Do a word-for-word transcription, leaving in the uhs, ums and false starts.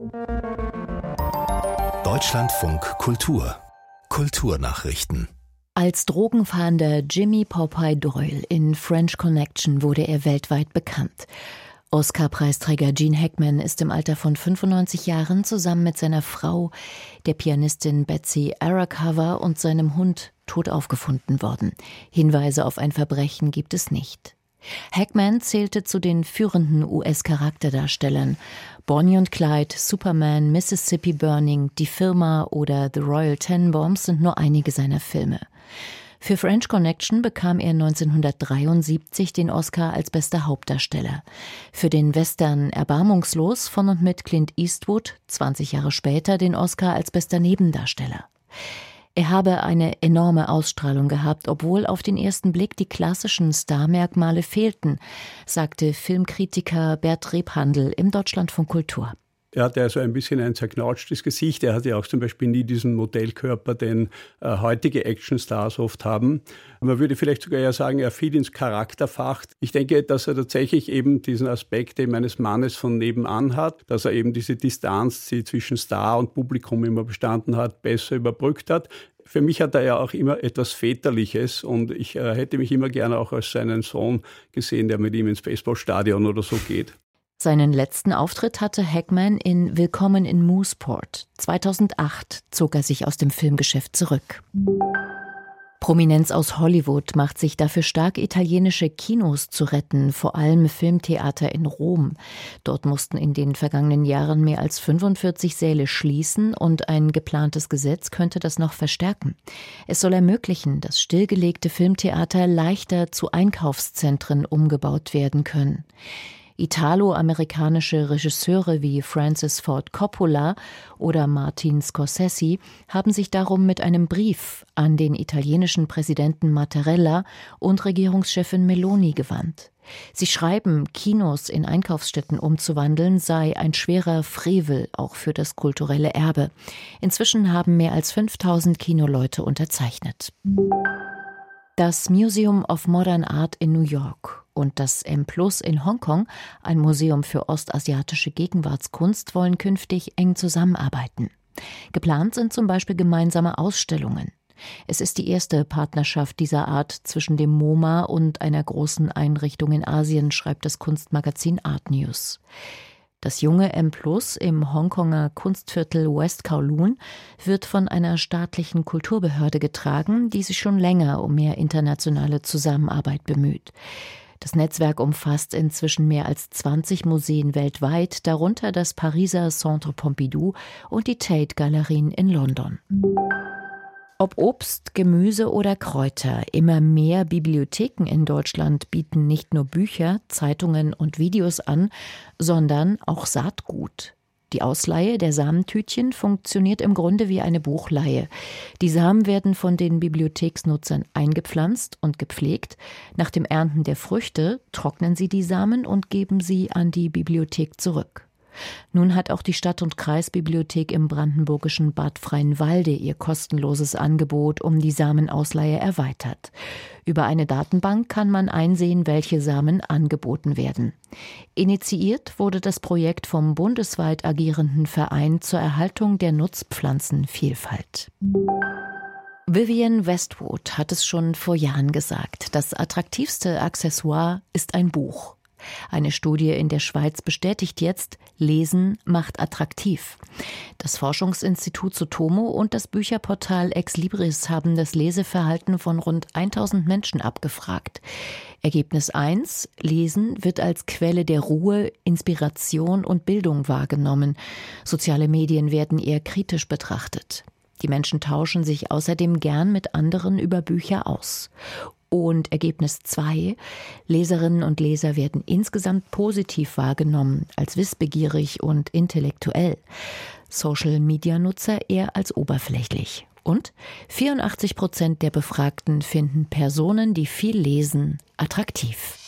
Deutschlandfunk Kultur. Kulturnachrichten. Als drogenfahnder Jimmy Popeye Doyle in French Connection wurde er weltweit bekannt. Oscar-Preisträger Gene Hackman ist im Alter von fünfundneunzig Jahren zusammen mit seiner Frau, der Pianistin Betsy Arakawa und seinem Hund tot aufgefunden worden. Hinweise auf ein Verbrechen gibt es nicht. Hackman zählte zu den führenden U S-Charakterdarstellern. Bonnie und Clyde, Superman, Mississippi Burning, Die Firma oder The Royal Tenenbaums sind nur einige seiner Filme. Für French Connection bekam er neunzehnhundertdreiundsiebzig den Oscar als bester Hauptdarsteller. Für den Western Erbarmungslos von und mit Clint Eastwood zwanzig Jahre später den Oscar als bester Nebendarsteller. Er habe eine enorme Ausstrahlung gehabt, obwohl auf den ersten Blick die klassischen Starmerkmale fehlten, sagte Filmkritiker Bert Rebhandl im Deutschlandfunk Kultur. Er hatte also ein bisschen ein zerknautschtes Gesicht. Er hatte auch zum Beispiel nie diesen Modellkörper, den äh, heutige Actionstars oft haben. Man würde vielleicht sogar eher sagen, er fiel ins Charakterfach. Ich denke, dass er tatsächlich eben diesen Aspekt eben eines Mannes von nebenan hat, dass er eben diese Distanz, die zwischen Star und Publikum immer bestanden hat, besser überbrückt hat. Für mich hat er ja auch immer etwas Väterliches und ich äh, hätte mich immer gerne auch als seinen Sohn gesehen, der mit ihm ins Baseballstadion oder so geht. Seinen letzten Auftritt hatte Hackman in Willkommen in Mooseport. zweitausendacht zog er sich aus dem Filmgeschäft zurück. Prominenz aus Hollywood macht sich dafür stark, italienische Kinos zu retten, vor allem Filmtheater in Rom. Dort mussten in den vergangenen Jahren mehr als fünfundvierzig Säle schließen und ein geplantes Gesetz könnte das noch verstärken. Es soll ermöglichen, dass stillgelegte Filmtheater leichter zu Einkaufszentren umgebaut werden können. Italo-amerikanische Regisseure wie Francis Ford Coppola oder Martin Scorsese haben sich darum mit einem Brief an den italienischen Präsidenten Mattarella und Regierungschefin Meloni gewandt. Sie schreiben, Kinos in Einkaufsstätten umzuwandeln sei ein schwerer Frevel, auch für das kulturelle Erbe. Inzwischen haben mehr als fünftausend Kinoleute unterzeichnet. Das Museum of Modern Art in New York und das M Plus in Hongkong, ein Museum für ostasiatische Gegenwartskunst, wollen künftig eng zusammenarbeiten. Geplant sind zum Beispiel gemeinsame Ausstellungen. Es ist die erste Partnerschaft dieser Art zwischen dem MoMA und einer großen Einrichtung in Asien, schreibt das Kunstmagazin Art News. Das junge M Plus im Hongkonger Kunstviertel West Kowloon wird von einer staatlichen Kulturbehörde getragen, die sich schon länger um mehr internationale Zusammenarbeit bemüht. Das Netzwerk umfasst inzwischen mehr als zwanzig Museen weltweit, darunter das Pariser Centre Pompidou und die Tate-Galerien in London. Ob Obst, Gemüse oder Kräuter, immer mehr Bibliotheken in Deutschland bieten nicht nur Bücher, Zeitungen und Videos an, sondern auch Saatgut. Die Ausleihe der Samentütchen funktioniert im Grunde wie eine Buchleihe. Die Samen werden von den Bibliotheksnutzern eingepflanzt und gepflegt. Nach dem Ernten der Früchte trocknen sie die Samen und geben sie an die Bibliothek zurück. Nun hat auch die Stadt- und Kreisbibliothek im brandenburgischen Bad Freienwalde ihr kostenloses Angebot um die Samenausleihe erweitert. Über eine Datenbank kann man einsehen, welche Samen angeboten werden. Initiiert wurde das Projekt vom bundesweit agierenden Verein zur Erhaltung der Nutzpflanzenvielfalt. Vivienne Westwood hat es schon vor Jahren gesagt, das attraktivste Accessoire ist ein Buch. Eine Studie in der Schweiz bestätigt jetzt, Lesen macht attraktiv. Das Forschungsinstitut Sotomo und das Bücherportal Exlibris haben das Leseverhalten von rund tausend Menschen abgefragt. Ergebnis eins: Lesen wird als Quelle der Ruhe, Inspiration und Bildung wahrgenommen. Soziale Medien werden eher kritisch betrachtet. Die Menschen tauschen sich außerdem gern mit anderen über Bücher aus. Und Ergebnis zwei, Leserinnen und Leser werden insgesamt positiv wahrgenommen, als wissbegierig und intellektuell. Social-Media-Nutzer eher als oberflächlich. Und vierundachtzig Prozent der Befragten finden Personen, die viel lesen, attraktiv.